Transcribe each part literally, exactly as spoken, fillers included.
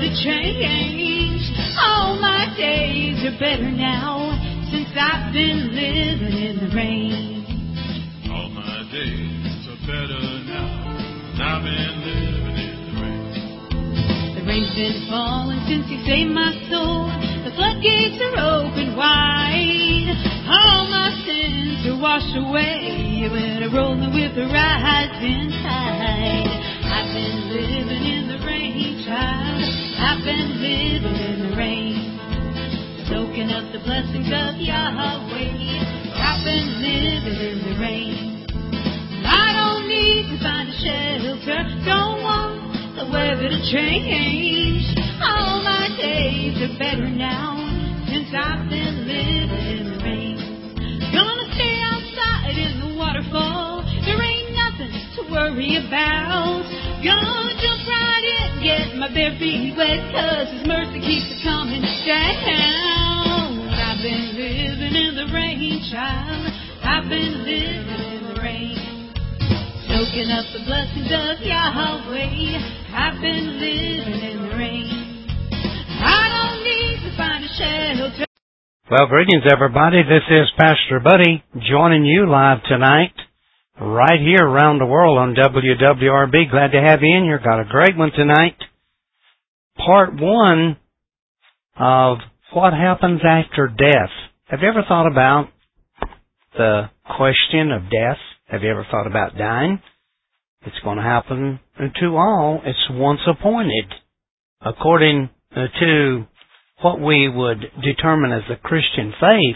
to change. All my days are better now since I've been living in the rain. All my days are better now since I've been living in the rain. The rain's been falling since you saved my soul. The floodgates are open wide. All my sins are washed away when I roll with the rising tide. I've been living in the rain, child. I've been living in the rain, soaking up the blessings of Yahweh. I've been living in the rain. I don't need to find a shelter, don't want the weather to change. All my days are better now since I've been living in the rain. Gonna stay outside in the waterfall. There ain't nothing to worry about. Gonna jump right in, get my bare feet wet, 'cause His mercy keeps it coming down. I've been living in the rain, child. I've been living in the rain, soaking up the blessings of Yahweh. I've been living in the rain. I don't need to find a shelter. Well, greetings, everybody. This is Pastor Buddy joining you live tonight, right here around the world on W W R B. Glad to have you in here. Got a great one tonight. Part one of what happens after death. Have you ever thought about the question of death? Have you ever thought about dying? It's going to happen to all. It's once appointed. According to what we would determine as the Christian faith,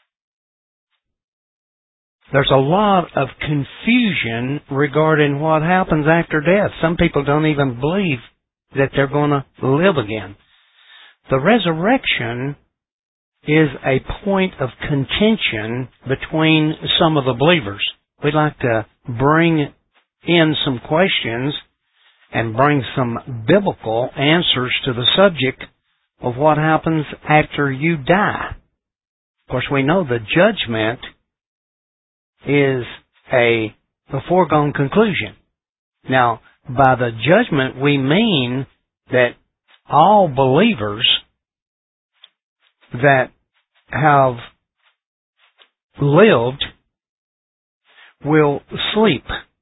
there's a lot of confusion regarding what happens after death. Some people don't even believe that they're going to live again. The resurrection is a point of contention between some of the believers. We'd like to bring in some questions and bring some biblical answers to the subject of what happens after you die. Of course, we know the judgment is a, a foregone conclusion. Now, by the judgment, we mean that all believers that have lived will sleep.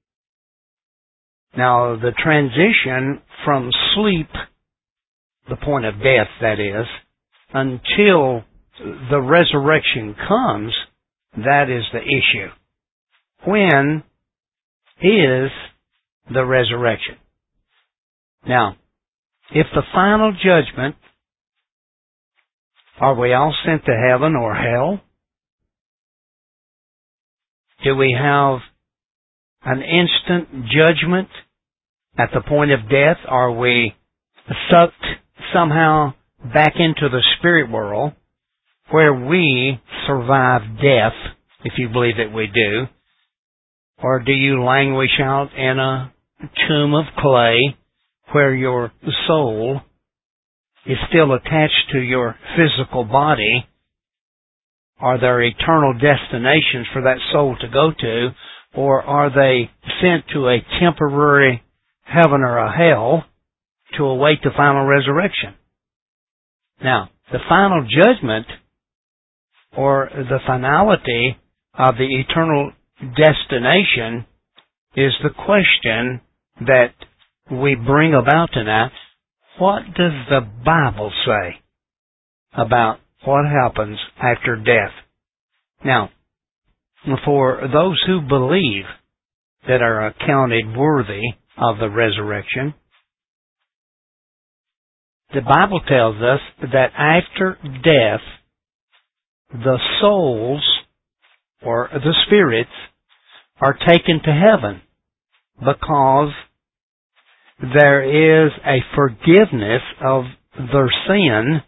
Now, the transition from sleep, the point of death, that is, until the resurrection comes, that is the issue. When is the resurrection? Now, if the final judgment, are we all sent to heaven or hell? Do we have an instant judgment at the point of death? Are we sucked somehow back into the spirit world where we survive death, if you believe that we do? Or do you languish out in a tomb of clay where your soul is still attached to your physical body? Are there eternal destinations for that soul to go to? Or are they sent to a temporary heaven or a hell to await the final resurrection? Now, the final judgment or the finality of the eternal destination is the question that we bring about tonight. What does the Bible say about what happens after death? Now, for those who believe that are accounted worthy of the resurrection, the Bible tells us that after death, the souls or the spirits are taken to heaven because there is a forgiveness of their sin,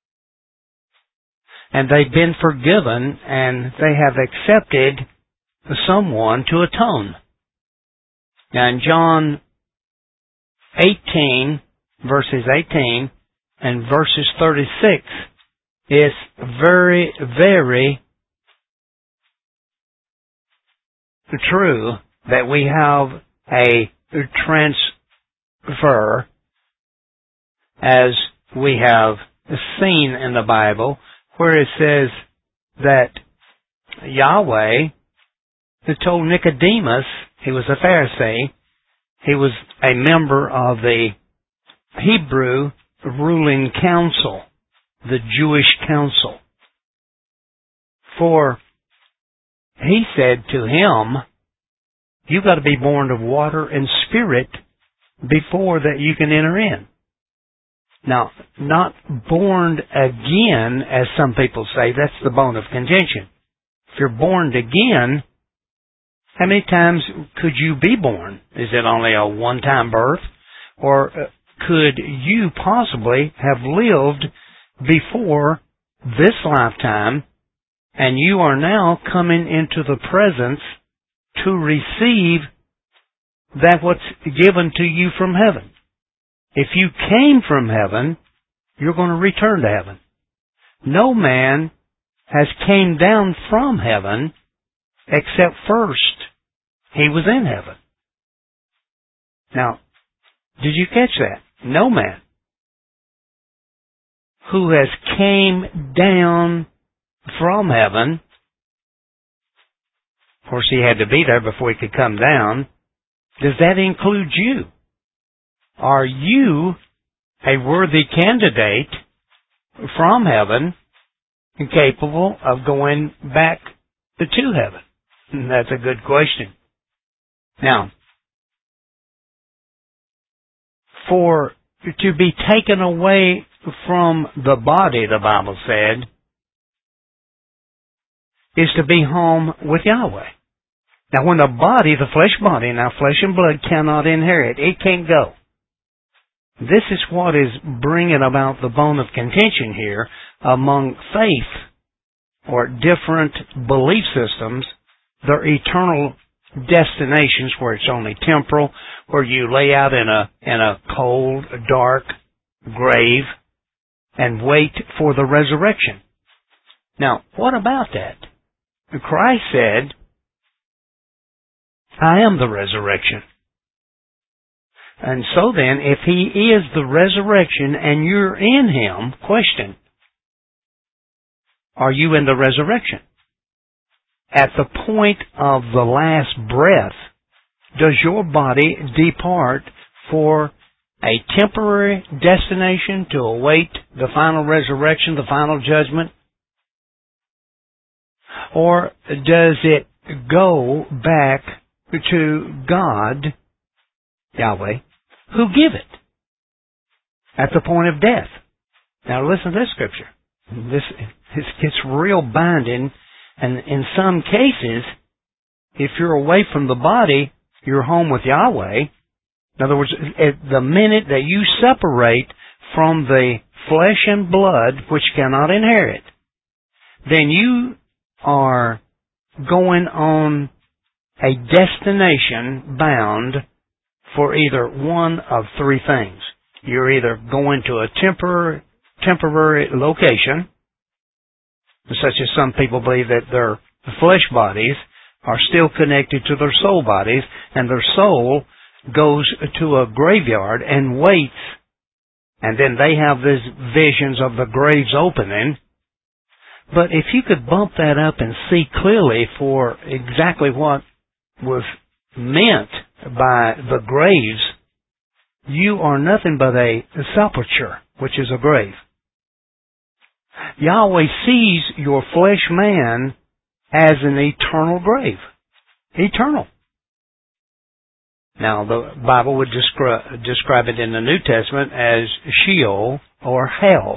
and they've been forgiven, and they have accepted someone to atone. Now in John eighteen, verses eighteen and verses thirty-six, it's very, very true that we have a transfer as we have seen in the Bible where it says that Yahweh told Nicodemus, he was a Pharisee, he was a member of the Hebrew ruling council, the Jewish council. For he said to him, you've got to be born of water and spirit before that you can enter in. Now, not born again, as some people say, that's the bone of contention. If you're born again, how many times could you be born? Is it only a one-time birth? Or could you possibly have lived before this lifetime, and you are now coming into the presence to receive that what's given to you from heaven? If you came from heaven, you're going to return to heaven. No man has came down from heaven except first he was in heaven. Now, did you catch that? No man who has came down from heaven, of course he had to be there before he could come down. Does that include you? Are you a worthy candidate from heaven and capable of going back to heaven? That's a good question. Now, for to be taken away from the body, the Bible said, is to be home with Yahweh. Now, when the body, the flesh body, now flesh and blood cannot inherit. It can't go. This is what is bringing about the bone of contention here among faith or different belief systems. Their eternal destinations where it's only temporal, where you lay out in a in a cold, dark grave and wait for the resurrection. Now, what about that? Christ said, I am the resurrection. And so then, if He is the resurrection and you're in Him, question, are you in the resurrection? At the point of the last breath, does your body depart for a temporary destination to await the final resurrection, the final judgment? Or does it go back to God, Yahweh, who give it at the point of death? Now listen to this scripture. This, this gets real binding, and in some cases, if you're away from the body, you're home with Yahweh. In other words, at the minute that you separate from the flesh and blood, which cannot inherit, then you are going on a destination bound for either one of three things. You're either going to a temporary, temporary location, such as some people believe that their flesh bodies are still connected to their soul bodies, and their soul goes to a graveyard and waits, and then they have these visions of the graves opening. But if you could bump that up and see clearly for exactly what was meant by the graves, you are nothing but a sepulcher, which is a grave. Yahweh sees your flesh man as an eternal grave. Eternal. Now, the Bible would descri- describe it in the New Testament as Sheol or hell.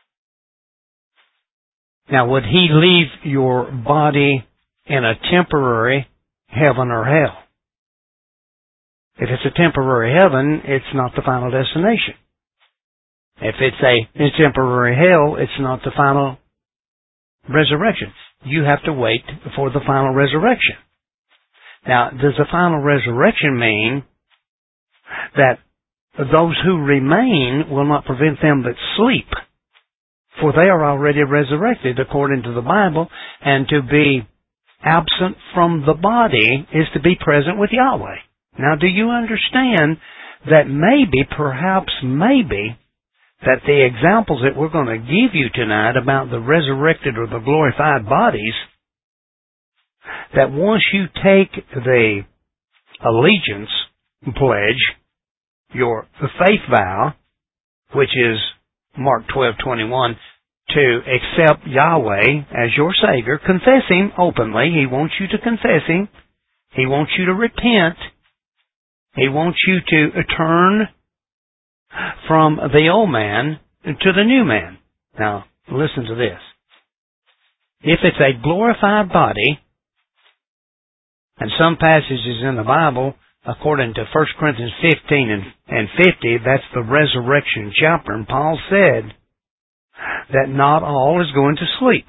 Now, would He leave your body in a temporary heaven or hell? If it's a temporary heaven, it's not the final destination. If it's a, a temporary hell, it's not the final resurrection. You have to wait for the final resurrection. Now, does the final resurrection mean that those who remain will not prevent them that sleep? For they are already resurrected according to the Bible, and to be absent from the body is to be present with Yahweh. Now, do you understand that maybe, perhaps maybe, that the examples that we're going to give you tonight about the resurrected or the glorified bodies, that once you take the allegiance pledge, your faith vow, which is Mark twelve twenty-one, to accept Yahweh as your Savior, confess Him openly. He wants you to confess Him. He wants you to repent. He wants you to turn from the old man to the new man. Now, listen to this. If it's a glorified body, and some passages in the Bible, according to First Corinthians fifteen and, and fifty, that's the resurrection chapter, and Paul said that not all is going to sleep,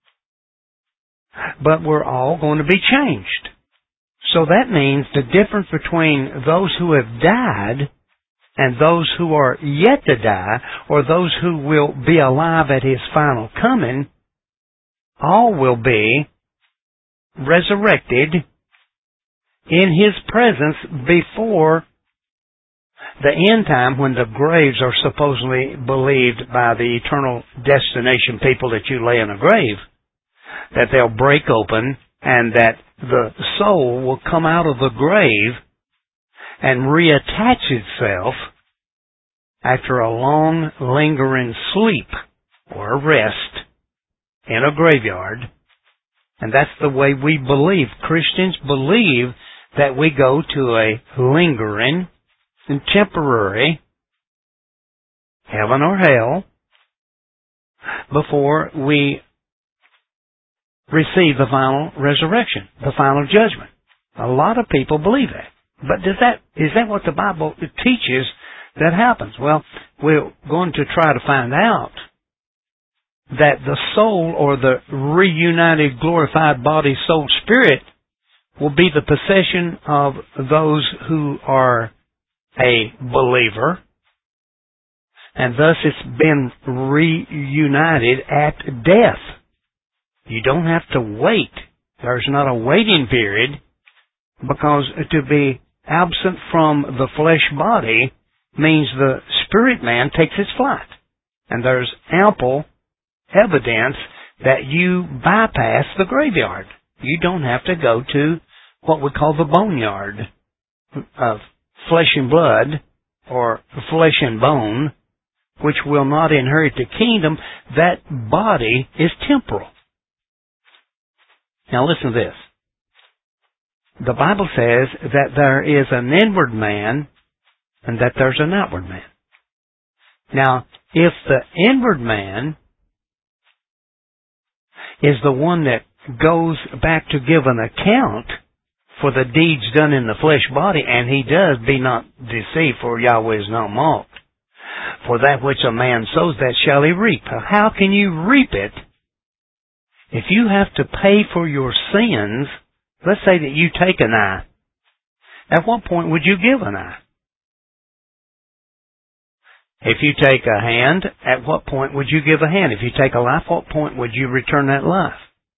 but we're all going to be changed. So that means the difference between those who have died and those who are yet to die, or those who will be alive at His final coming, all will be resurrected in His presence before the end time, when the graves are supposedly believed by the eternal destination people that you lay in a grave, that they'll break open and that the soul will come out of the grave and reattach itself after a long, lingering sleep or rest in a graveyard. And that's the way we believe. Christians believe that we go to a lingering and temporary heaven or hell before we receive the final resurrection, the final judgment. A lot of people believe that. But does that, is that what the Bible teaches that happens? Well, we're going to try to find out that the soul, or the reunited glorified body, soul, spirit, will be the possession of those who are a believer, and thus it's been reunited at death. You don't have to wait. There's not a waiting period, because to be absent from the flesh body means the spirit man takes its flight. And there's ample evidence that you bypass the graveyard. You don't have to go to what we call the boneyard of flesh and blood, or flesh and bone, which will not inherit the kingdom. That body is temporal. Now listen to this. The Bible says that there is an inward man and that there's an outward man. Now, if the inward man is the one that goes back to give an account for the deeds done in the flesh body, and he does, be not deceived, for Yahweh is not mocked. For that which a man sows, that shall he reap. How can you reap it if you have to pay for your sins? Let's say that you take an eye. At what point would you give an eye? If you take a hand, at what point would you give a hand? If you take a life, what point would you return that life?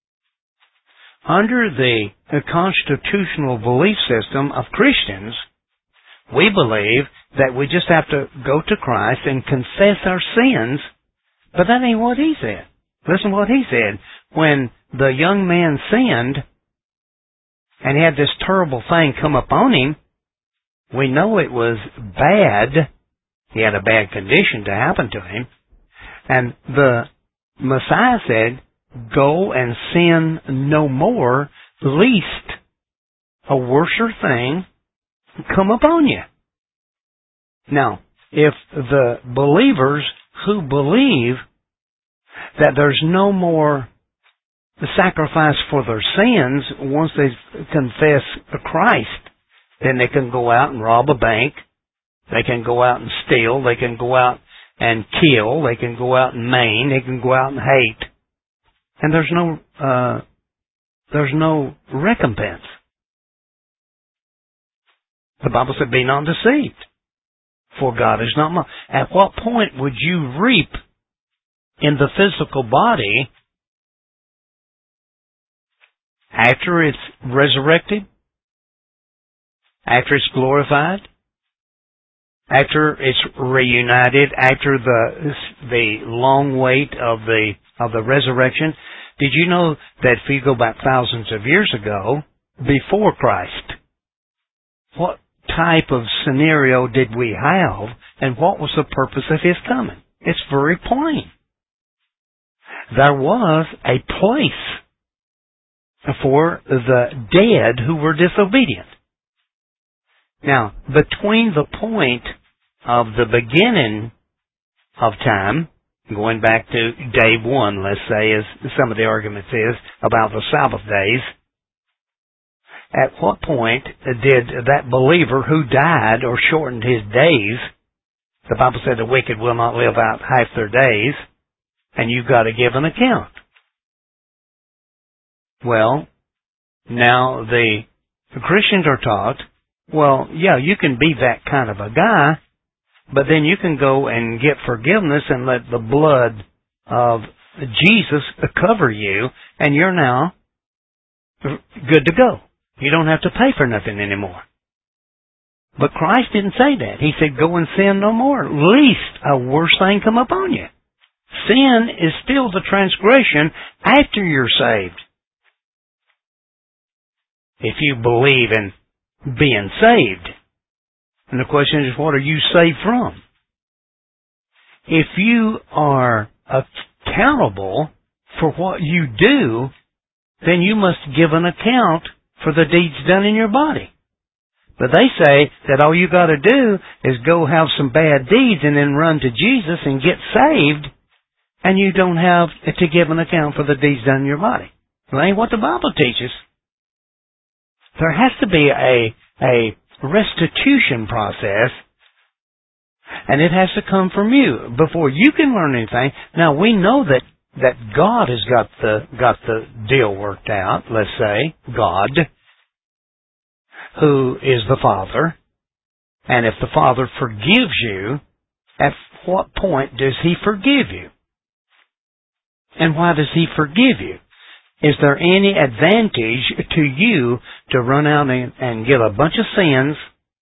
Under the constitutional belief system of Christians, we believe that we just have to go to Christ and confess our sins, but that ain't what He said. Listen to what He said. When the young man sinned, and he had this terrible thing come upon him, we know it was bad. He had a bad condition to happen to him. And the Messiah said, go and sin no more, lest a worser thing come upon you. Now, if the believers who believe that there's no more sacrifice for their sins once they confess Christ, then they can go out and rob a bank, they can go out and steal, they can go out and kill, they can go out and maim, they can go out and hate. And there's no, uh, there's no recompense. The Bible said, be not deceived, for God is not mocked. At what point would you reap in the physical body after it's resurrected? After it's glorified? after it's reunited, after the the long wait of the of the resurrection, did you know that if you go back thousands of years ago, before Christ, what type of scenario did we have, and what was the purpose of His coming? It's very plain. There was a place for the dead who were disobedient. Now, between the point of the beginning of time, going back to day one, let's say, as some of the arguments is, about the Sabbath days, at what point did that believer who died or shortened his days, the Bible said the wicked will not live out half their days, and you've got to give an account. Well, now the Christians are taught, well, yeah, you can be that kind of a guy, but then you can go and get forgiveness and let the blood of Jesus cover you, and you're now good to go. You don't have to pay for nothing anymore. But Christ didn't say that. He said, go and sin no more, lest a worse thing come upon you. Sin is still the transgression after you're saved. If you believe in being saved. And the question is, what are you saved from? If you are accountable for what you do, then you must give an account for the deeds done in your body. But they say that all you got to do is go have some bad deeds and then run to Jesus and get saved, and you don't have to give an account for the deeds done in your body. Well, that ain't what the Bible teaches. There has to be a, a restitution process, and it has to come from you before you can learn anything. Now, we know that, that God has got the, got the deal worked out, let's say, God, who is the Father, and if the Father forgives you, at what point does He forgive you? And why does He forgive you? Is there any advantage to you to run out and, and get a bunch of sins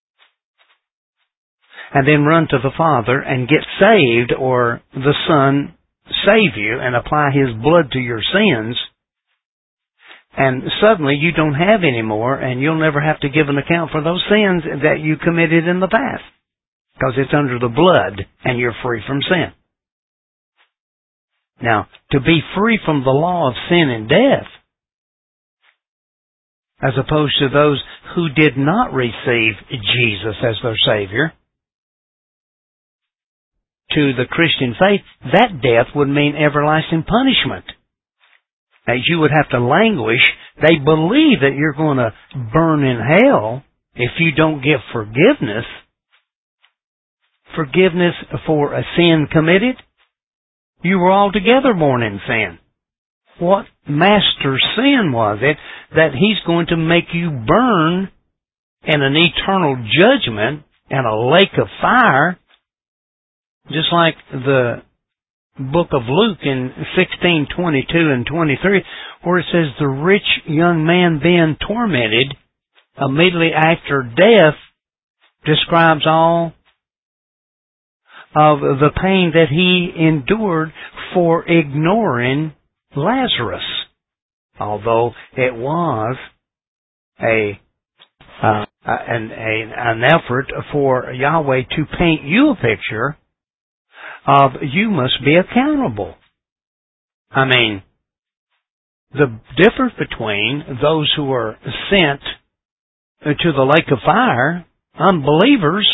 and then run to the Father and get saved, or the Son save you and apply His blood to your sins, and suddenly you don't have any more and you'll never have to give an account for those sins that you committed in the past because it's under the blood and you're free from sin? Now, to be free from the law of sin and death, as opposed to those who did not receive Jesus as their Savior, to the Christian faith, that death would mean everlasting punishment. As you would have to languish. They believe that you're going to burn in hell if you don't give forgiveness. Forgiveness for a sin committed. You were altogether born in sin. What master sin was it that He's going to make you burn in an eternal judgment in a lake of fire, just like the book of Luke in sixteen twenty-two and twenty-three, where it says the rich young man being tormented immediately after death describes all of the pain that he endured for ignoring Lazarus. Although it was a uh, an, a, an effort for Yahweh to paint you a picture of you must be accountable. I mean, the difference between those who are sent to the lake of fire, unbelievers,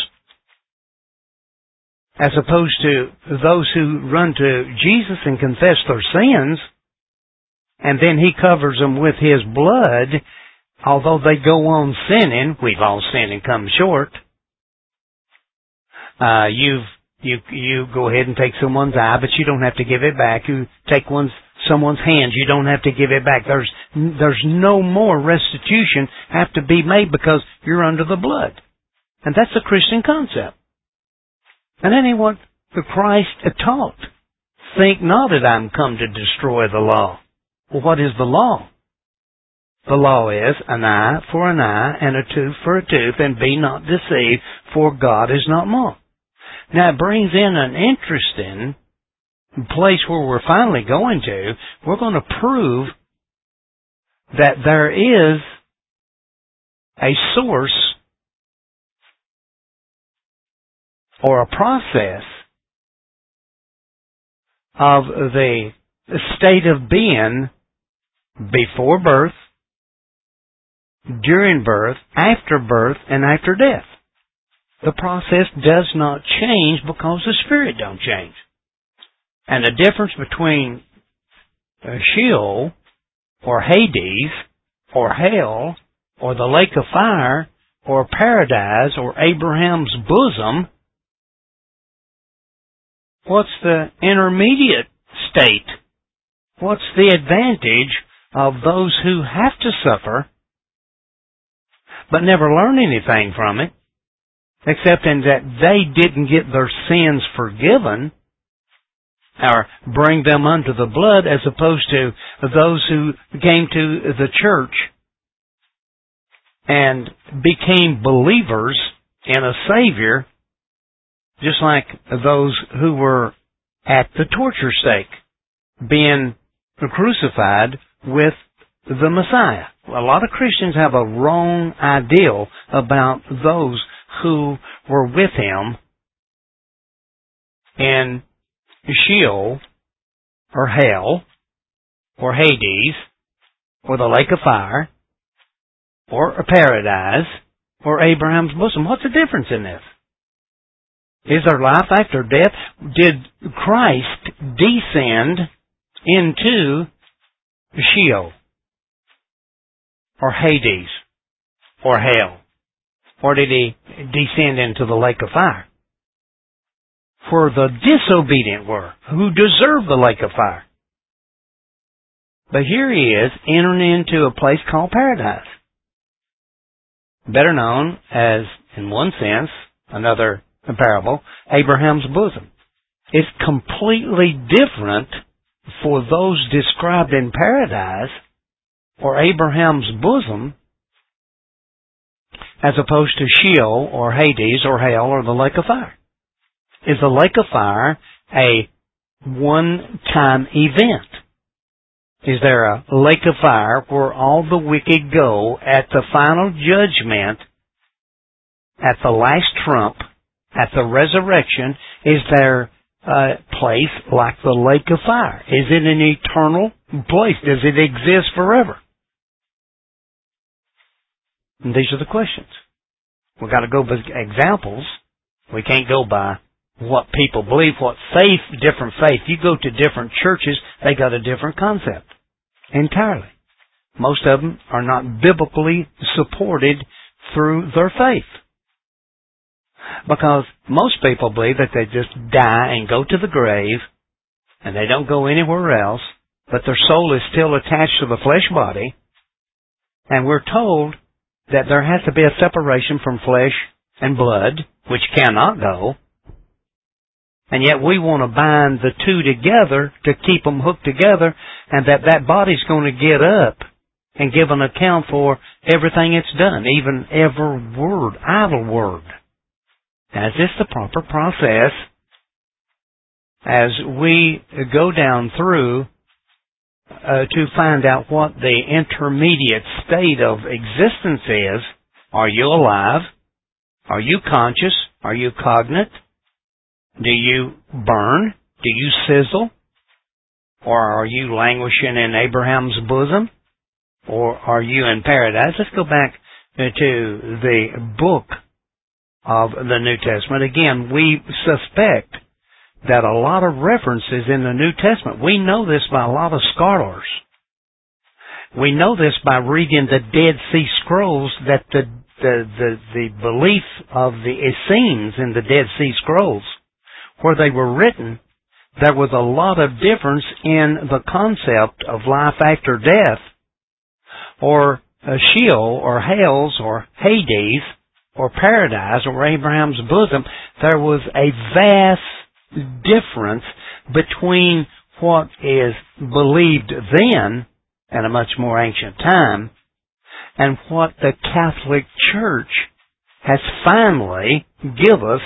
as opposed to those who run to Jesus and confess their sins, and then He covers them with His blood, although they go on sinning. We've all sinned and come short. Uh, you've You you go ahead and take someone's eye, but you don't have to give it back. You take one's someone's hand, you don't have to give it back. There's there's no more restitution have to be made because you're under the blood. And that's a Christian concept. And that ain't what the Christ taught. Think not that I'm come to destroy the law. Well, what is the law? The law is an eye for an eye and a tooth for a tooth, and be not deceived, for God is not mocked. Now it brings in an interesting place where we're finally going to. We're going to prove that there is a source or a process of the state of being before birth, during birth, after birth, and after death. The process does not change because the Spirit don't change. And the difference between Sheol, or Hades, or hell, or the lake of fire, or paradise, or Abraham's bosom, what's the intermediate state? What's the advantage of those who have to suffer, but never learn anything from it, except in that they didn't get their sins forgiven, or bring them unto the blood, as opposed to those who came to the church and became believers in a Savior, just like those who were at the torture stake, being crucified with the Messiah. A lot of Christians have a wrong ideal about those who were with Him in Sheol, or hell, or Hades, or the lake of fire, or a paradise, or Abraham's bosom. What's the difference in this? Is there life after death? Did Christ descend into Sheol, or Hades, or hell? Or did He descend into the lake of fire? For the disobedient were, who deserve the lake of fire. But here He is entering into a place called paradise, better known as, in one sense, another parable, Abraham's bosom. It's completely different for those described in paradise, or Abraham's bosom, as opposed to Sheol, or Hades, or hell, or the lake of fire. Is the lake of fire a one-time event? Is there a lake of fire where all the wicked go at the final judgment, at the last trump, at the resurrection? Is there a place like the lake of fire? Is it an eternal place? Does it exist forever? And these are the questions. We've got to go by examples. We can't go by what people believe, what faith, different faith. You go to different churches, they got a different concept. Entirely. Most of them are not biblically supported through their faith. Because most people believe that they just die and go to the grave, and they don't go anywhere else, but their soul is still attached to the flesh body, and we're told that there has to be a separation from flesh and blood, which cannot go. And yet we want to bind the two together to keep them hooked together, and that that body's going to get up and give an account for everything it's done, even every word, idle word. Now, is this the proper process? As we go down through uh, to find out what the intermediate state of existence is, are you alive? Are you conscious? Are you cognate? Do you burn? Do you sizzle? Or are you languishing in Abraham's bosom? Or are you in paradise? Let's go back to the book of the New Testament. Again, we suspect that a lot of references in the New Testament, we know this by a lot of scholars. We know this by reading the Dead Sea Scrolls, that the, the, the, the belief of the Essenes in the Dead Sea Scrolls, where they were written, there was a lot of difference in the concept of life after death, or Sheol, or Hades, or Hades, or paradise, or Abraham's bosom. There was a vast difference between what is believed then, in a much more ancient time, and what the Catholic Church has finally given us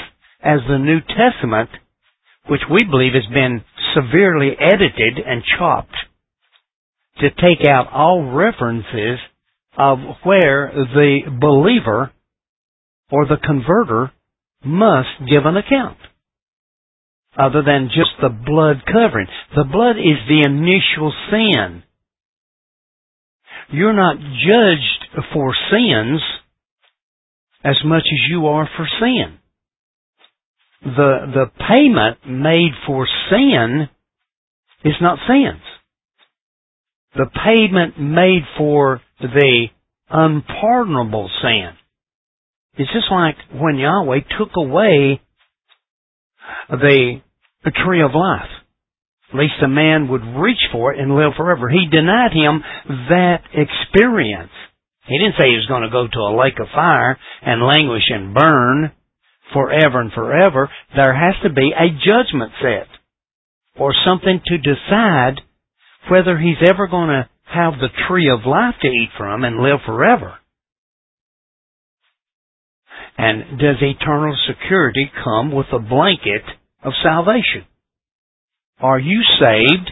as the New Testament, which we believe has been severely edited and chopped to take out all references of where the believer or the converter must give an account, other than just the blood covering. The blood is the initial sin. You're not judged for sins as much as you are for sin. The, the payment made for sin is not sins. The payment made for the unpardonable sin. It's just like when Yahweh took away the, the tree of life. At least a man would reach for it and live forever. He denied him that experience. He didn't say he was going to go to a lake of fire and languish and burn forever and forever. There has to be a judgment set, or something to decide whether he's ever going to have the tree of life to eat from and live forever. And does eternal security come with a blanket of salvation? Are you saved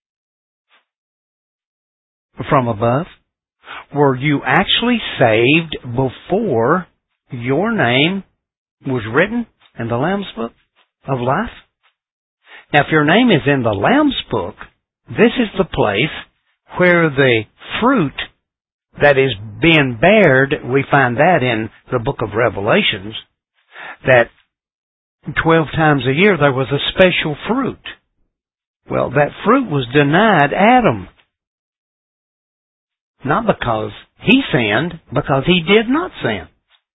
from above? Were you actually saved before your name was written in the Lamb's Book of Life? Now, if your name is in the Lamb's Book, this is the place where the fruit that is being bared, we find that in the book of Revelations, that twelve times a year there was a special fruit. Well, that fruit was denied Adam. Not because he sinned, because he did not sin.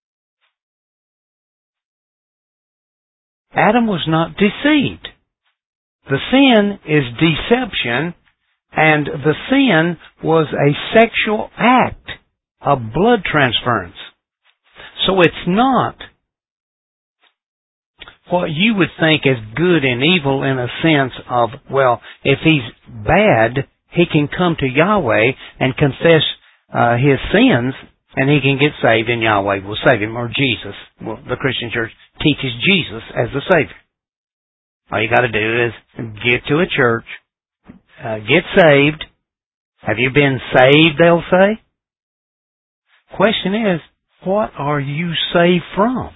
Adam was not deceived. The sin is deception, and the sin was a sexual act of blood transference. So it's not what you would think as good and evil in a sense of, well, if he's bad, he can come to Yahweh and confess uh, his sins, and he can get saved, and Yahweh will save him, or Jesus. Well, the Christian church teaches Jesus as the Savior. All you got to do is get to a church, uh, get saved. Have you been saved, they'll say? Question is, what are you saved from?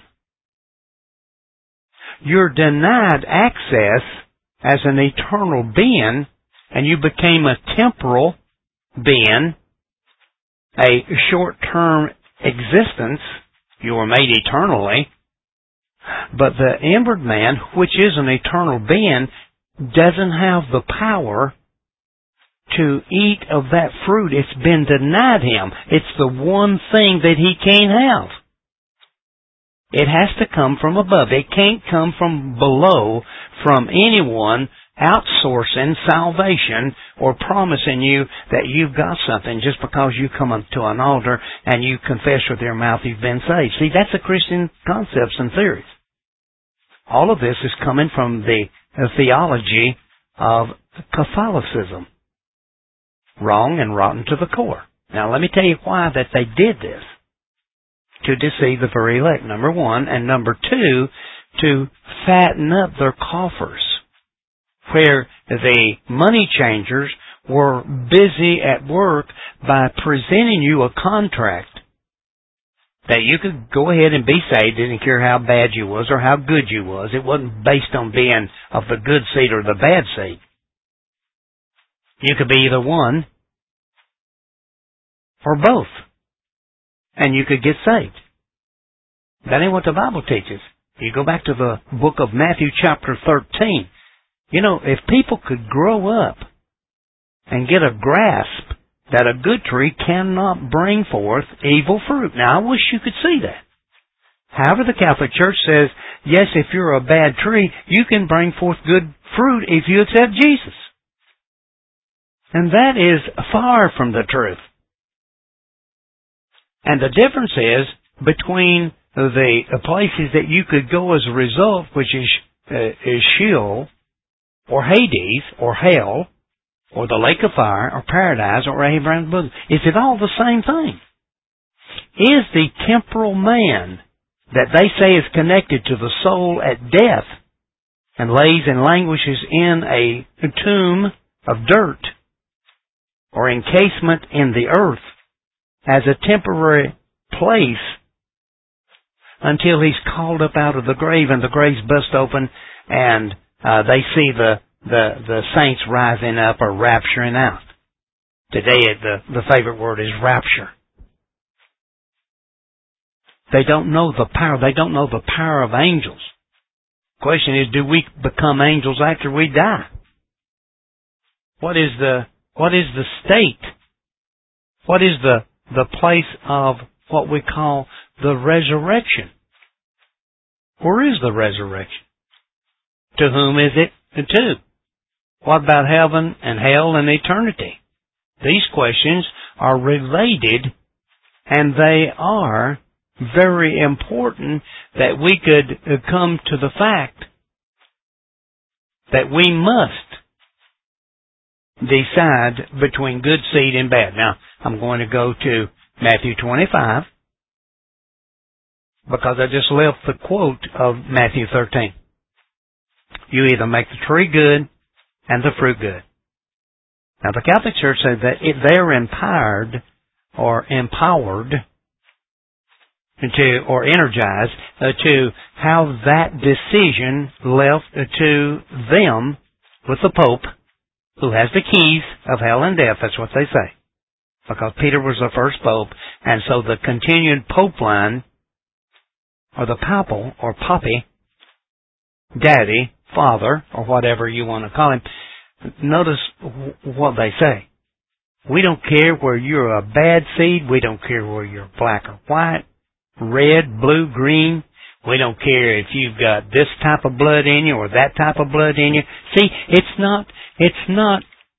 You're denied access as an eternal being, and you became a temporal being, a short-term existence. You were made eternally. But the inward man, which is an eternal being, doesn't have the power to eat of that fruit. It's been denied him. It's the one thing that he can't have. It has to come from above. It can't come from below, from anyone outsourcing salvation or promising you that you've got something just because you come up to an altar and you confess with your mouth you've been saved. See, that's a Christian concepts and theories. All of this is coming from the theology of Catholicism. Wrong and rotten to the core. Now let me tell you why that they did this. To deceive the very elect, number one. And number two, to fatten up their coffers. Where the money changers were busy at work by presenting you a contract that you could go ahead and be saved. Didn't care how bad you was or how good you was. It wasn't based on being of the good seed or the bad seed. You could be either one or both, and you could get saved. That ain't what the Bible teaches. You go back to the book of Matthew chapter thirteen. You know, if people could grow up and get a grasp that a good tree cannot bring forth evil fruit. Now, I wish you could see that. However, the Catholic Church says, yes, if you're a bad tree, you can bring forth good fruit if you accept Jesus. And that is far from the truth. And the difference is between the places that you could go as a result, which is, uh, is Sheol, or Hades, or Hell, or the lake of fire, or paradise, or Abraham's bosom. Is it all the same thing? Is the temporal man that they say is connected to the soul at death and lays and languishes in a tomb of dirt or encasement in the earth as a temporary place until he's called up out of the grave and the grave's bust open and uh, they see the, the, the saints rising up or rapturing out. Today the, the favorite word is rapture. They don't know the power. They don't know the power of angels. Question is, do we become angels after we die? What is the, what is the state? What is the, the place of what we call the resurrection? Where is the resurrection? To whom is it to? What about heaven and hell and eternity? These questions are related, and they are very important that we could come to the fact that we must decide between good seed and bad. Now, I'm going to go to Matthew twenty-five because I just left the quote of Matthew thirteen. You either make the tree good and the fruit good. Now, the Catholic Church says that it, they're empowered or empowered to, or energized uh, to have that decision left uh, to them with the Pope, who has the keys of hell and death. That's what they say. Because Peter was the first Pope, and so the continued Pope line, or the papal, or poppy, daddy, father, or whatever you want to call him, notice what they say. We don't care where you're a bad seed. We don't care where you're black or white, red, blue, green. We don't care if you've got this type of blood in you or that type of blood in you. See, it's not, it's not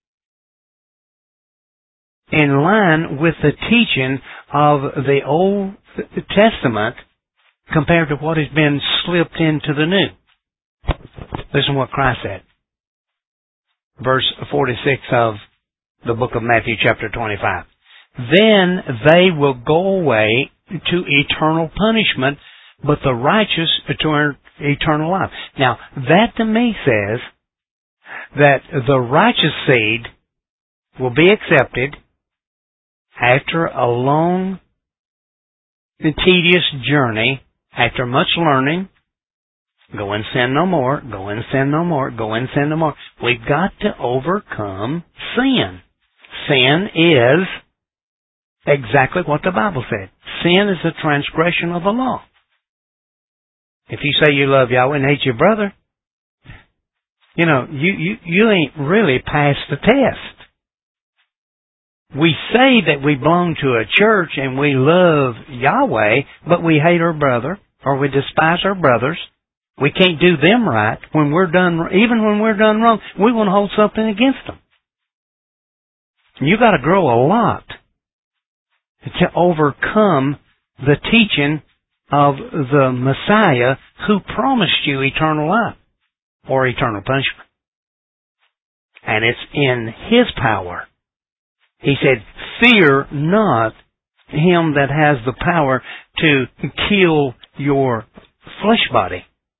in line with the teaching of the Old Testament compared to what has been slipped into the New. Listen to what Christ said. Verse forty-six of the book of Matthew chapter twenty-five. Then they will go away to eternal punishment, but the righteous to eternal life. Now, that to me says that the righteous seed will be accepted after a long and tedious journey, after much learning. Go and sin no more, go and sin no more, go and sin no more. We've got to overcome sin. Sin is exactly what the Bible said. Sin is a transgression of the law. If you say you love Yahweh and hate your brother, you know, you, you, you ain't really passed the test. We say that we belong to a church and we love Yahweh, but we hate our brother, or we despise our brothers. We can't do them right. When we're done, even when we're done wrong, we want to hold something against them. You got to grow a lot to overcome the teaching of the Messiah who promised you eternal life or eternal punishment. And it's in His power. He said, fear not him that has the power to kill your flesh body.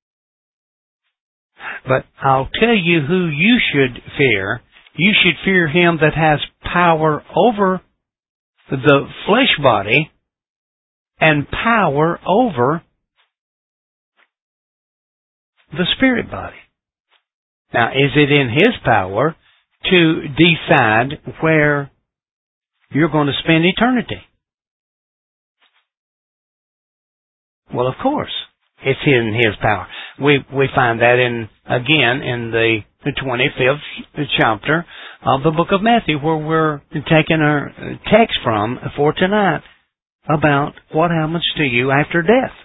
But I'll tell you who you should fear. You should fear him that has power over the flesh body and power over the spirit body. Now, is it in His power to decide where you're going to spend eternity? Well, of course, it's in His power. We we find that in again in the twenty-fifth chapter of the book of Matthew, where we're taking our text from for tonight about what happens to you after death.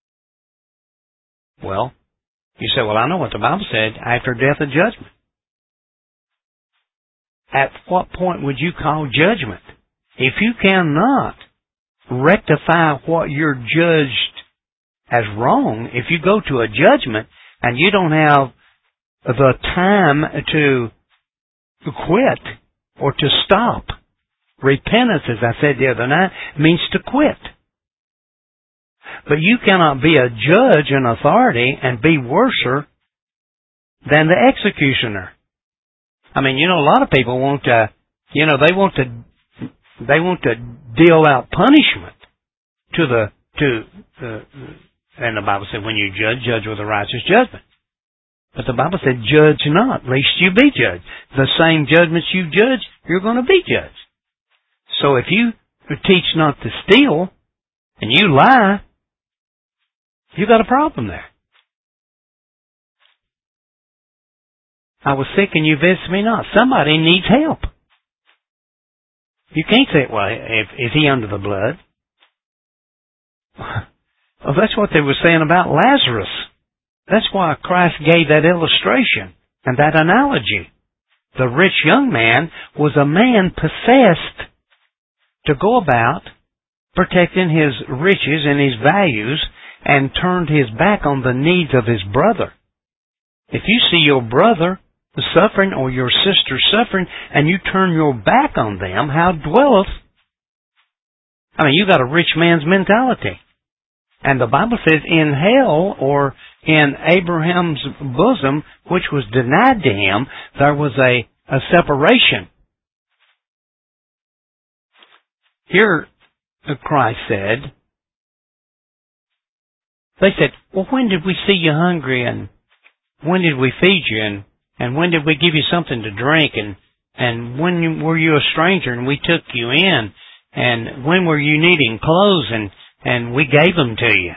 Well, you say, well, I know what the Bible said, after death a judgment. At what point would you call judgment? If you cannot rectify what you're judged as wrong, if you go to a judgment and you don't have the time to quit or to stop. Repentance, as I said the other night, means to quit. But you cannot be a judge and authority and be worser than the executioner. I mean, you know, a lot of people want to, you know, they want to, they want to deal out punishment to the, to the, and the Bible said when you judge, judge with a righteous judgment. But the Bible said, judge not, lest you be judged. The same judgments you judge, you're going to be judged. So if you teach not to steal, and you lie, you got a problem there. I was sick and you visited me not. Somebody needs help. You can't say, well, if, is he under the blood? Well, that's what they were saying about Lazarus. That's why Christ gave that illustration and that analogy. The rich young man was a man possessed to go about protecting his riches and his values and turned his back on the needs of his brother. If you see your brother suffering or your sister suffering and you turn your back on them, how dwelleth? I mean, you got a rich man's mentality. And the Bible says in hell or in Abraham's bosom, which was denied to him, there was a, a separation. Here, Christ said, they said, well, when did we see you hungry and when did we feed you and, and when did we give you something to drink and, and when you, were you a stranger and we took you in and when were you needing clothes and, and we gave them to you?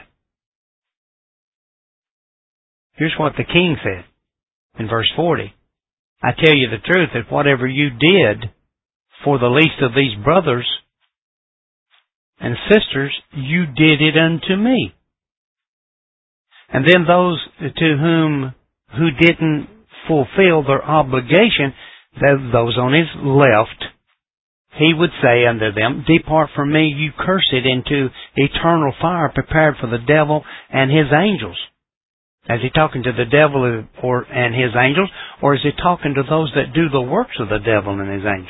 Here's what the king said in verse forty. I tell you the truth that whatever you did for the least of these brothers and sisters, you did it unto me. And then those to whom, who didn't fulfill their obligation, those on his left, he would say unto them, depart from me, you cursed, into eternal fire prepared for the devil and his angels. Is he talking to the devil or and his angels, or is he talking to those that do the works of the devil and his angels?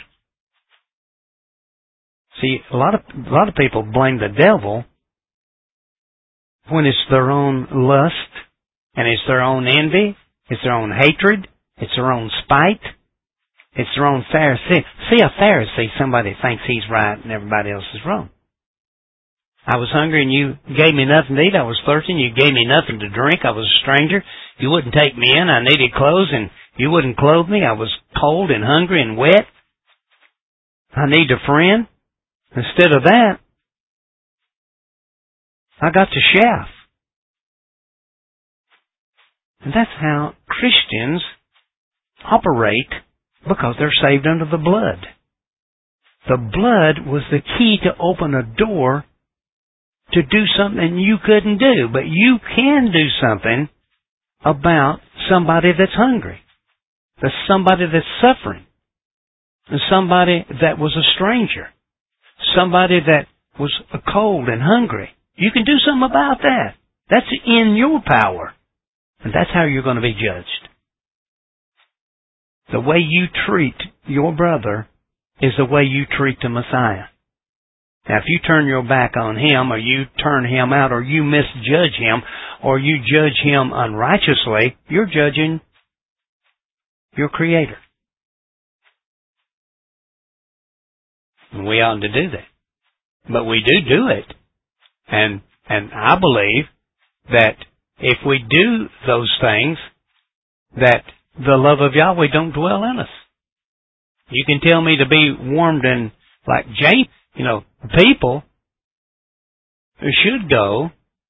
See, a lot of a lot of people blame the devil when it's their own lust, and it's their own envy, it's their own hatred, it's their own spite, it's their own Pharisee. See, a Pharisee, somebody thinks he's right and everybody else is wrong. I was hungry and you gave me nothing to eat. I was thirsty and you gave me nothing to drink. I was a stranger. You wouldn't take me in. I needed clothes and you wouldn't clothe me. I was cold and hungry and wet. I need a friend. Instead of that, I got to chaff. And that's how Christians operate because they're saved under the blood. The blood was the key to open a door to do something you couldn't do. But you can do something about somebody that's hungry. There's somebody that's suffering. There's somebody that was a stranger. Somebody that was cold and hungry. You can do something about that. That's in your power. And that's how you're going to be judged. The way you treat your brother is the way you treat the Messiah. Now, if you turn your back on him, or you turn him out, or you misjudge him, or you judge him unrighteously, you're judging your Creator. And we ought to do that. But we do do it. And, and I believe that if we do those things, that the love of Yahweh don't dwell in us. You can tell me to be warmed in, like James, you know, people should go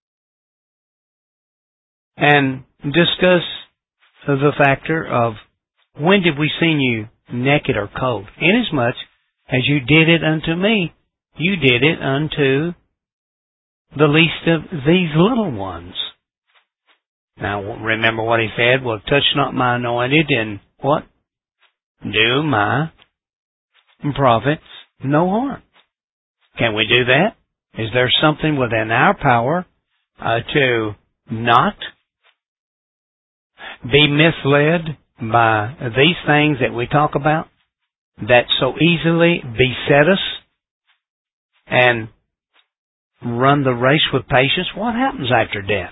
and discuss the factor of when did we see you naked or cold? Inasmuch as you did it unto me, you did it unto the least of these little ones. Now, remember what he said? Well, touch not my anointed and what? Do my prophets no harm. Can we do that? Is there something within our power uh, to not be misled by these things that we talk about that so easily beset us? And run the race with patience, what happens after death?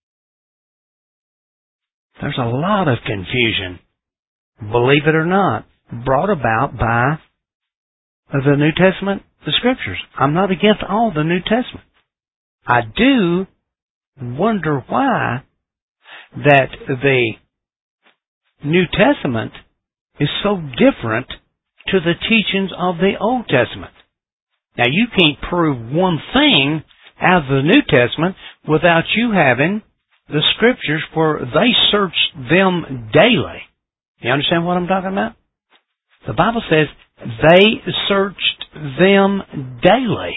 There's a lot of confusion, believe it or not, brought about by the New Testament, the Scriptures. I'm not against all the New Testament. I do wonder why that the New Testament is so different to the teachings of the Old Testament. Now, you can't prove one thing out of the New Testament without you having the Scriptures where they searched them daily. You understand what I'm talking about? The Bible says they searched them daily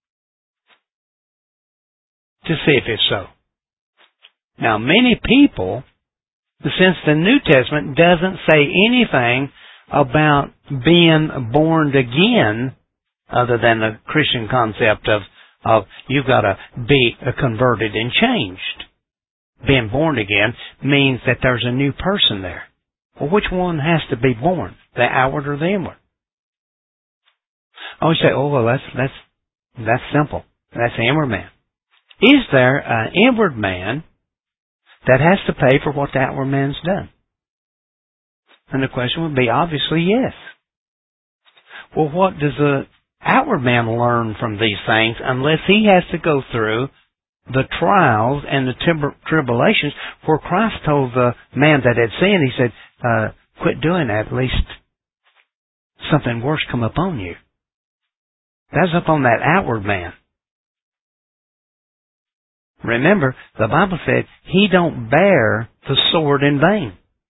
to see if it's so. Now, many people, since the New Testament doesn't say anything about being born again, other than the Christian concept of, of you've got to be converted and changed. Being born again means that there's a new person there. Well, which one has to be born? The outward or the inward? Oh, you say, oh, well, that's, that's, that's simple. That's the inward man. Is there an inward man that has to pay for what the outward man's done? And the question would be, obviously, yes. Well, what does the outward man learn from these things unless he has to go through the trials and the trib- tribulations where Christ told the man that had sinned, he said, uh, quit doing that, at least something worse come upon you. That's upon that outward man. Remember, the Bible said, he don't bear the sword in vain.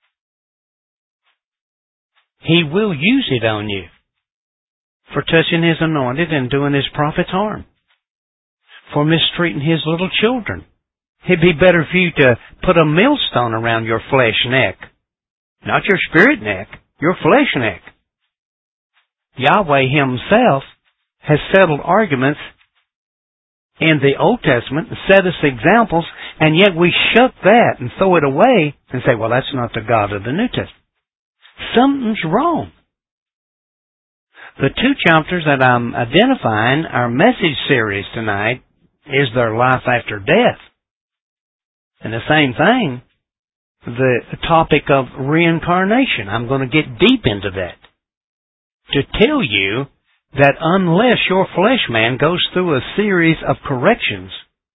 He will use it on you for touching His anointed and doing His prophets harm, for mistreating His little children. It'd be better for you to put a millstone around your flesh neck, not your spirit neck, your flesh neck. Yahweh Himself has settled arguments in the Old Testament and set us examples, and yet we shut that and throw it away and say, well, that's not the God of the New Testament. Something's wrong. The two chapters that I'm identifying, our message series tonight, is there life after death? And the same thing, the topic of reincarnation. I'm going to get deep into that to tell you that unless your flesh man goes through a series of corrections,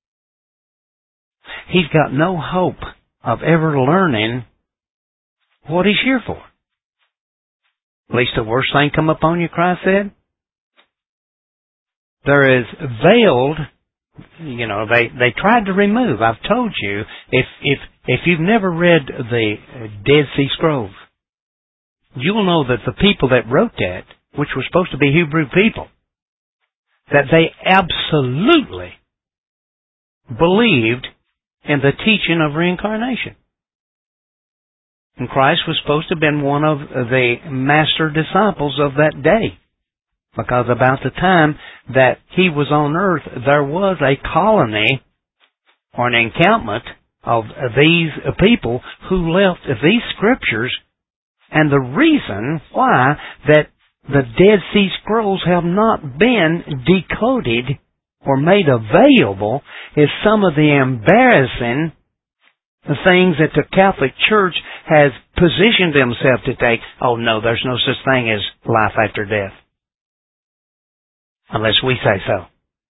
he's got no hope of ever learning what he's here for. At least the worst thing come upon you, Christ said. There is veiled, you know, they, they tried to remove. I've told you, if, if, if you've never read the Dead Sea Scrolls, you will know that the people that wrote that, which were supposed to be Hebrew people, that they absolutely believed in the teaching of reincarnation. And Christ was supposed to have been one of the master disciples of that day. Because about the time that He was on earth, there was a colony or an encampment of these people who left these scriptures. And the reason why that the Dead Sea Scrolls have not been decoded or made available is some of the embarrassing things that the Catholic Church has positioned themselves to take. Oh no, there's no such thing as life after death. Unless we say so.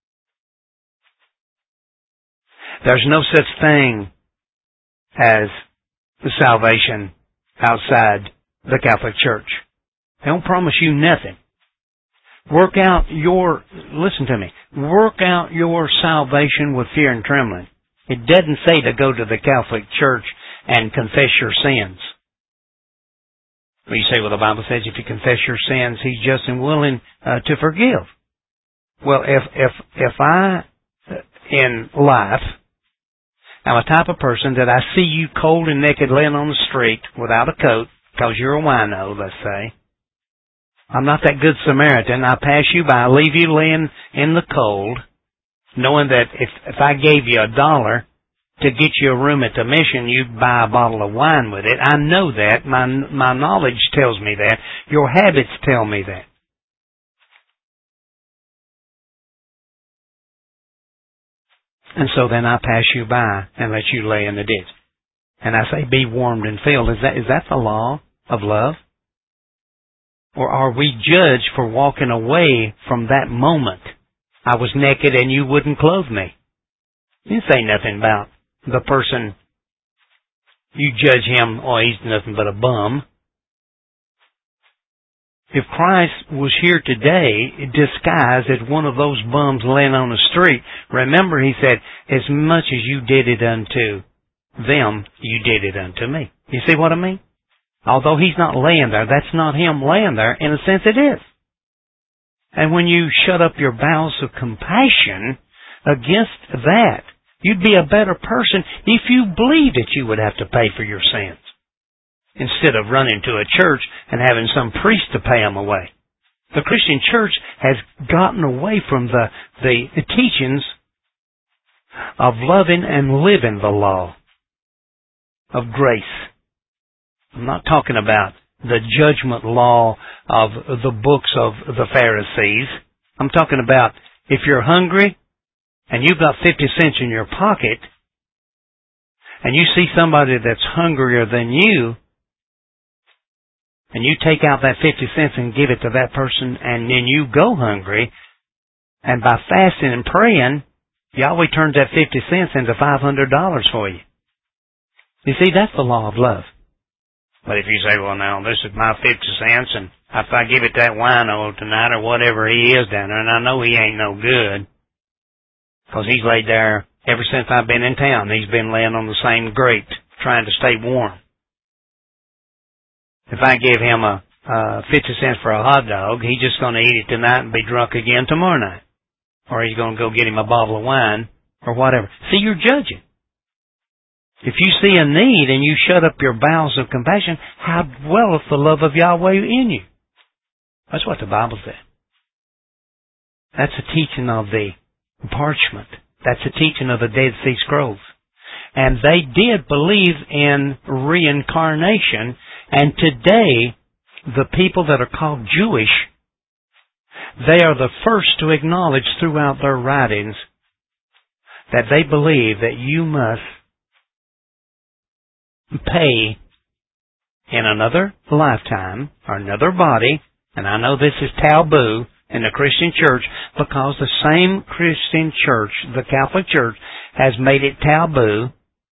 There's no such thing as salvation outside the Catholic Church. They don't promise you nothing. Work out your, listen to me, work out your salvation with fear and trembling. It doesn't say to go to the Catholic Church and confess your sins. Well, you say, well, the Bible says if you confess your sins, He's just and willing uh, to forgive. Well, if, if, if I, in life, am a type of person that I see you cold and naked laying on the street without a coat, because you're a wino, let's say, I'm not that good Samaritan. I pass you by, leave you laying in the cold, knowing that if, if I gave you a dollar to get you a room at the mission, you'd buy a bottle of wine with it. I know that. My, my knowledge tells me that. Your habits tell me that. And so then I pass you by and let you lay in the ditch. And I say, be warmed and filled. Is that, is that the law of love? Or are we judged for walking away from that moment? I was naked and you wouldn't clothe me. You didn't say nothing about the person. You judge him, oh, he's nothing but a bum. If Christ was here today, disguised as one of those bums laying on the street, remember he said, as much as you did it unto them, you did it unto me. You see what I mean? Although he's not laying there, that's not him laying there. In a sense, it is. And when you shut up your bowels of compassion against that, you'd be a better person if you believed that you would have to pay for your sins, instead of running to a church and having some priest to pay them away. The Christian church has gotten away from the, the, the teachings of loving and living the law of grace. I'm not talking about the judgment law of the books of the Pharisees. I'm talking about if you're hungry and you've got fifty cents in your pocket and you see somebody that's hungrier than you, and you take out that fifty cents and give it to that person, and then you go hungry, and by fasting and praying, Yahweh turns that fifty cents into five hundred dollars for you. You see, that's the law of love. But if you say, well, now, this is my fifty cents, and if I give it that wino tonight or whatever he is down there, and I know he ain't no good, because he's laid there ever since I've been in town. He's been laying on the same grate trying to stay warm. If I give him a uh, fifty cents for a hot dog, he's just going to eat it tonight and be drunk again tomorrow night. Or he's going to go get him a bottle of wine or whatever. See, you're judging. If you see a need and you shut up your bowels of compassion, how dwelleth the love of Yahweh in you? That's what the Bible said. That's a teaching of the parchment. That's a teaching of the Dead Sea Scrolls. And they did believe in reincarnation. And today, the people that are called Jewish, they are the first to acknowledge throughout their writings that they believe that you must pay in another lifetime or another body. And I know this is taboo in the Christian church because the same Christian church, the Catholic Church, has made it taboo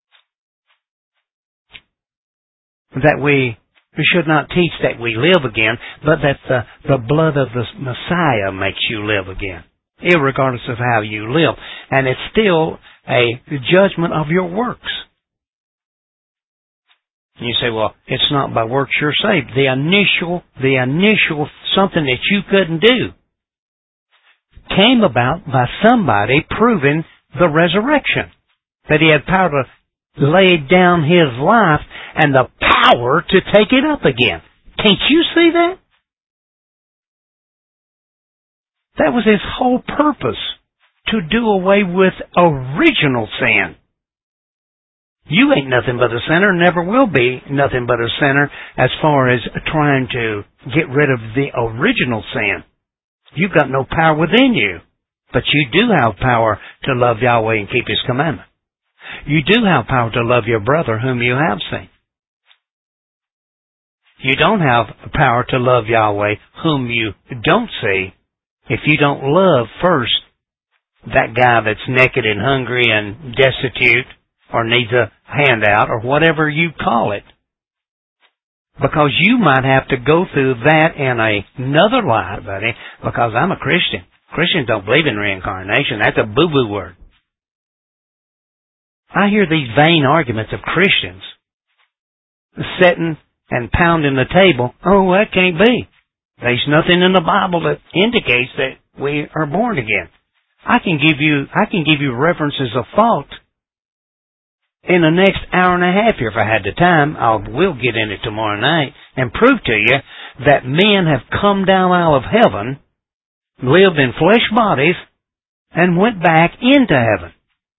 that we We should not teach that we live again, but that the, the blood of the Messiah makes you live again, irregardless of how you live. And it's still a judgment of your works. And you say, well, it's not by works you're saved. The initial, the initial something that you couldn't do came about by somebody proving the resurrection. That he had power to lay down his life and the power to take it up again. Can't you see that? That was his whole purpose, to do away with original sin. You ain't nothing but a sinner, never will be nothing but a sinner as far as trying to get rid of the original sin. You've got no power within you, but you do have power to love Yahweh and keep His commandment. You do have power to love your brother whom you have seen. You don't have power to love Yahweh whom you don't see if you don't love first that guy that's naked and hungry and destitute or needs a handout or whatever you call it. Because you might have to go through that in a, another life, buddy, because I'm a Christian. Christians don't believe in reincarnation. That's a boo-boo word. I hear these vain arguments of Christians sitting and pounding the table. Oh, that can't be. There's nothing in the Bible that indicates that we are born again. I can give you, I can give you references of thought in the next hour and a half here if I had the time. I will get in it tomorrow night and prove to you that men have come down out of heaven, lived in flesh bodies, and went back into heaven.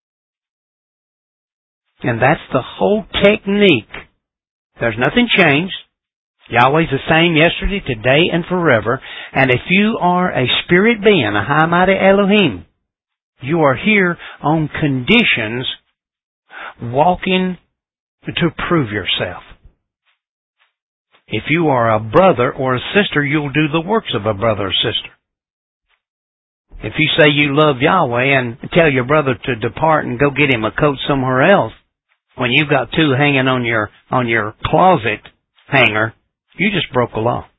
And that's the whole technique. There's nothing changed. Yahweh's the same yesterday, today, and forever. And if you are a spirit being, a high mighty Elohim, You are here on conditions, walking to prove yourself. If you are a brother or a sister, you'll do the works of a brother or sister. If you say you love Yahweh and tell your brother to depart and go get him a coat somewhere else, when you've got two hanging on your on your closet hanger, you just broke the law.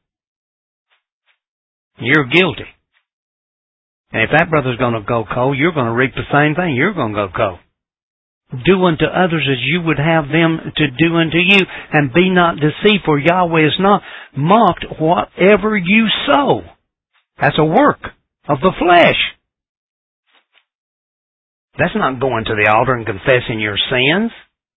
You're guilty. And if that brother's going to go cold, you're going to reap the same thing. You're going to go cold. Do unto others as you would have them to do unto you, and be not deceived, for Yahweh is not mocked. Whatever you sow, that's a work of the flesh. That's not going to the altar and confessing your sins.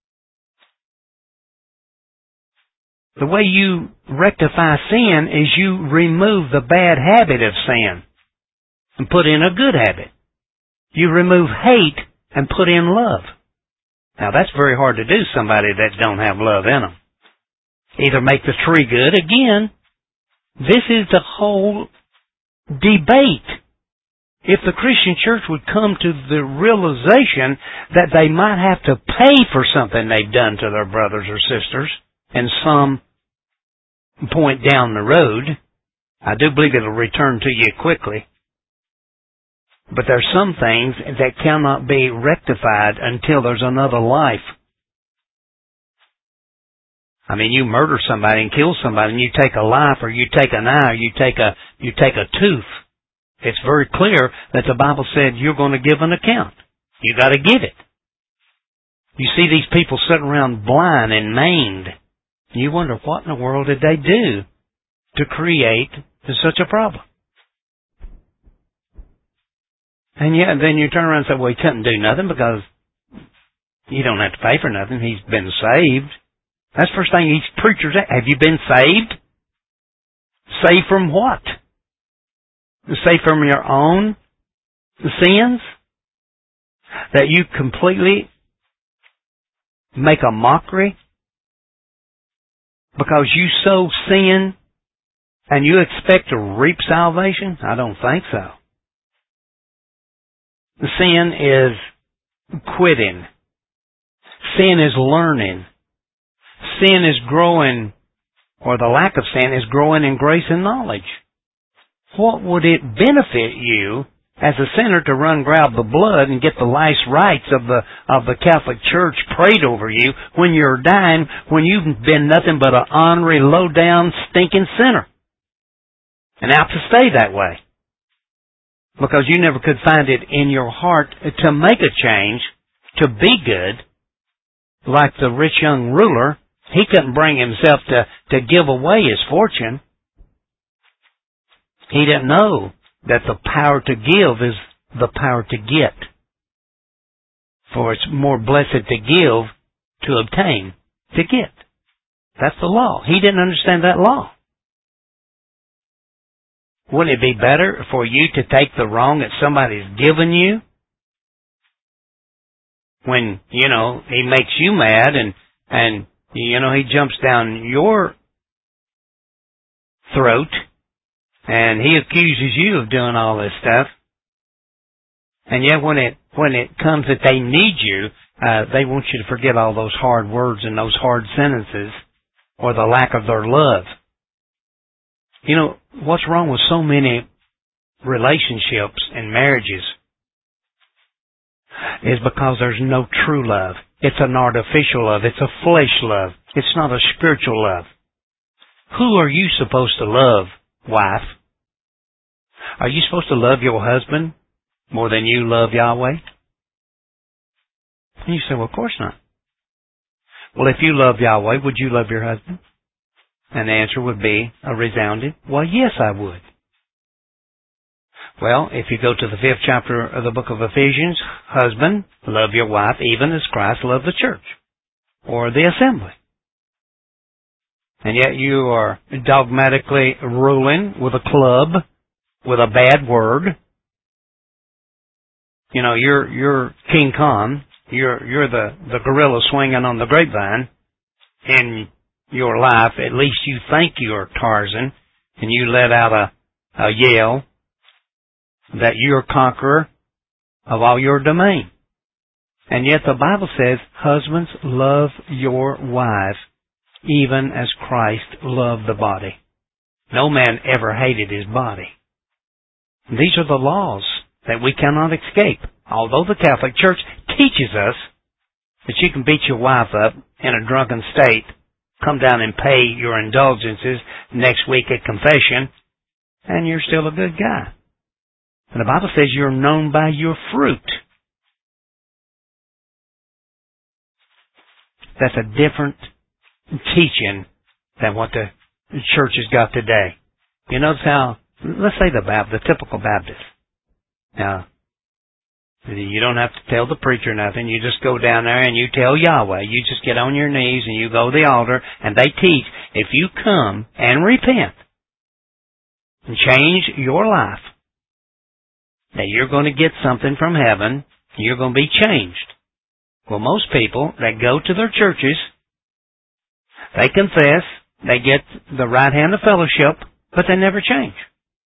The way you rectify sin is you remove the bad habit of sin and put in a good habit. You remove hate and put in love. Now that's very hard to do, somebody that don't have love in them. Either make the tree good. Again, this is the whole debate. If the Christian church would come to the realization that they might have to pay for something they've done to their brothers or sisters in some point down the road, I do believe it'll return to you quickly. But there's some things that cannot be rectified until there's another life. I mean, you murder somebody and kill somebody, and you take a life, or you take an eye, or you take a you take a tooth. It's very clear that the Bible said you're going to give an account. You got to give it. You see these people sitting around blind and maimed. You wonder, what in the world did they do to create such a problem? And yet, then you turn around and say, well, he couldn't do nothing because you don't have to pay for nothing. He's been saved. That's the first thing each preacher says. Have you been saved? Saved from what? Saved from your own sins? That you completely make a mockery because you sow sin and you expect to reap salvation? I don't think so. Sin is quitting. Sin is learning. Sin is growing, or the lack of sin is growing in grace and knowledge. What would it benefit you as a sinner to run grab the blood and get the last rites of the of the Catholic Church prayed over you when you're dying, when you've been nothing but an ornery, low-down, stinking sinner? And out to stay that way. Because you never could find it in your heart to make a change, to be good. Like the rich young ruler, he couldn't bring himself to, to give away his fortune. He didn't know that the power to give is the power to get. For it's more blessed to give, to obtain, to get. That's the law. He didn't understand that law. Wouldn't it be better for you to take the wrong that somebody's given you? When, you know, he makes you mad and, and, you know, he jumps down your throat and he accuses you of doing all this stuff. And yet when it, when it comes that they need you, uh, they want you to forget all those hard words and those hard sentences or the lack of their love. You know, what's wrong with so many relationships and marriages is because there's no true love. It's an artificial love. It's a flesh love. It's not a spiritual love. Who are you supposed to love, wife? Are you supposed to love your husband more than you love Yahweh? And you say, well, of course not. Well, if you love Yahweh, would you love your husband? And the answer would be a resounding, well, yes, I would. Well, if you go to the fifth chapter of the book of Ephesians, husband, love your wife even as Christ loved the church, or the assembly. And yet you are dogmatically ruling with a club, with a bad word. You know, you're, you're King Kong, you're, you're the, the gorilla swinging on the grapevine, and your life, at least you think you're Tarzan, and you let out a, a yell that you're conqueror, of all your domain. And yet the Bible says, husbands, love your wives, even as Christ loved the body. No man ever hated his body. These are the laws that we cannot escape. Although the Catholic Church teaches us that you can beat your wife up in a drunken state, come down and pay your indulgences next week at confession, and you're still a good guy. And the Bible says you're known by your fruit. That's a different teaching than what the church has got today. You notice how, let's say the Baptist, the typical Baptist. Now, you don't have to tell the preacher nothing. You just go down there and you tell Yahweh. You just get on your knees and you go to the altar and they teach. If you come and repent and change your life, that you're going to get something from heaven, you're going to be changed. Well, most people that go to their churches, they confess, they get the right hand of fellowship, but they never change.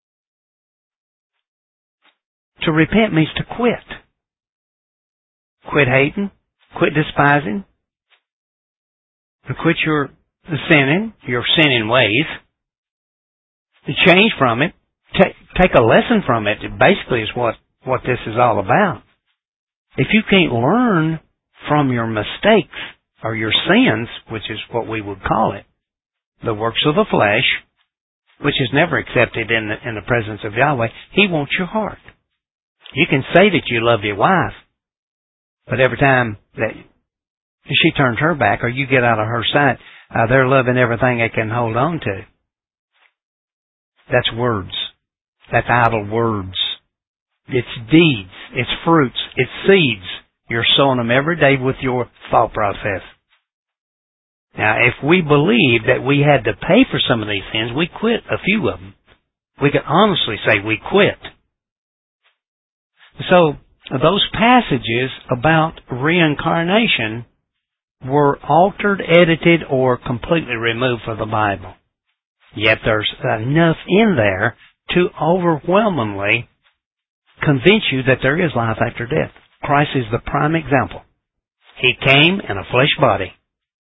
To repent means to quit. Quit hating, quit despising, and quit your sinning, your sinning ways. To change from it, take, take a lesson from it, it basically is what, what this is all about. If you can't learn from your mistakes or your sins, which is what we would call it, the works of the flesh, which is never accepted in the, in the presence of Yahweh, He wants your heart. You can say that you love your wife, but every time that she turns her back or you get out of her sight, uh, they're loving everything they can hold on to. That's words. That's idle words. It's deeds. It's fruits. It's seeds. You're sowing them every day with your thought process. Now, if we believe that we had to pay for some of these sins, we quit a few of them. We can honestly say we quit. So, those passages about reincarnation were altered, edited, or completely removed from the Bible. Yet there's enough in there to overwhelmingly convince you that there is life after death. Christ is the prime example. He came in a flesh body.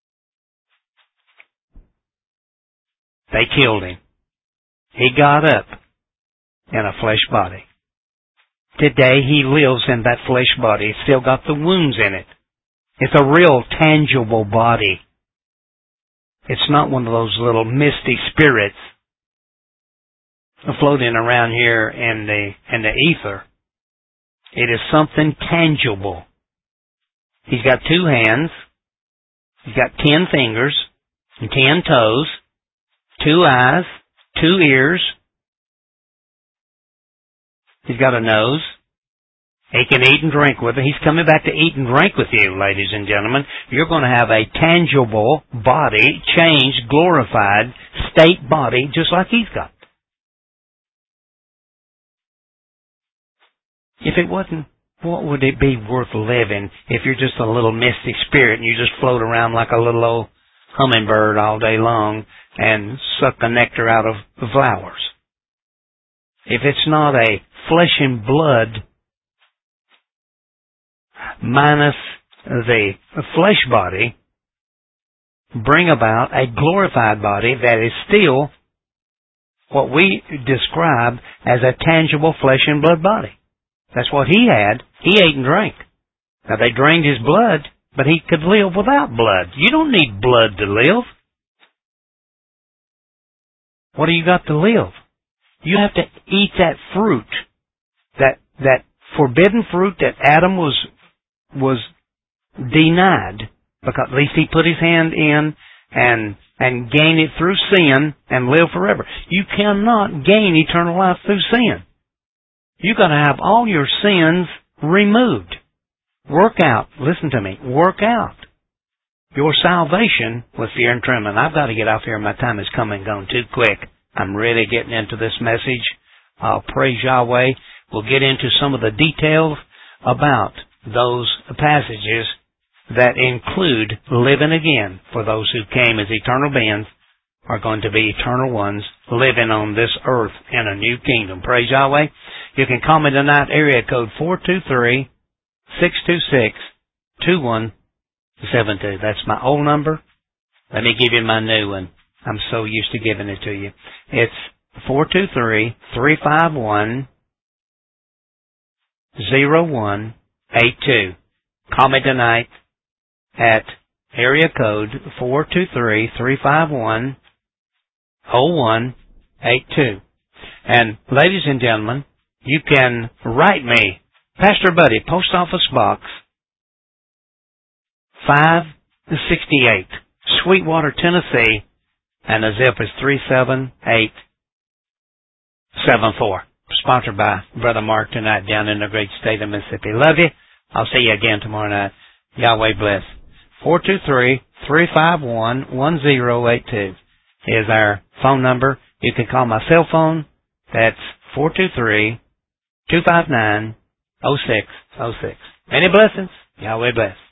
They killed Him. He got up in a flesh body. Today He lives in that flesh body. It's still got the wounds in it. It's a real tangible body. It's not one of those little misty spirits floating around here in the, in the ether. It is something tangible. He's got two hands. He's got ten fingers and ten toes, two eyes, two ears. He's got a nose. He can eat and drink with it. He's coming back to eat and drink with you, ladies and gentlemen. You're going to have a tangible body, changed, glorified, state body, just like He's got. If it wasn't, what would it be worth living if you're just a little misty spirit and you just float around like a little old hummingbird all day long and suck the nectar out of the flowers? If it's not a flesh and blood minus the flesh body, bring about a glorified body that is still what we describe as a tangible flesh and blood body. That's what He had. He ate and drank. Now they drained His blood, but He could live without blood. You don't need blood to live. What do you got to live? You have to eat that fruit, that that forbidden fruit that Adam was was denied, because at least he put his hand in and and gain it through sin and live forever. You cannot gain eternal life through sin. You've got to have all your sins removed. Work out, listen to me, work out your salvation with fear and trembling. I've got to get off here. My time is coming, gone too quick. I'm really getting into this message. I'll praise Yahweh. We'll get into some of the details about those passages that include living again for those who came as eternal beings are going to be eternal ones living on this earth in a new kingdom. Praise Yahweh. You can call me tonight, area code four two three, six two six, two one seven two. That's my old number. Let me give you my new one. I'm so used to giving it to you. It's four two three, three five one, zero one eight two. Call me tonight at area code four two three, three five one, zero one eight two. And ladies and gentlemen, you can write me, Pastor Buddy, Post Office Box five sixty-eight, Sweetwater, Tennessee, and the zip is three seven eight seven four. Sponsored by Brother Mark tonight down in the great state of Mississippi. Love you. I'll see you again tomorrow night. Yahweh bless. four two three, three five one, one zero eight two is our phone number. You can call my cell phone. That's four two three, two five nine, zero six zero six. Many blessings. Yahweh bless.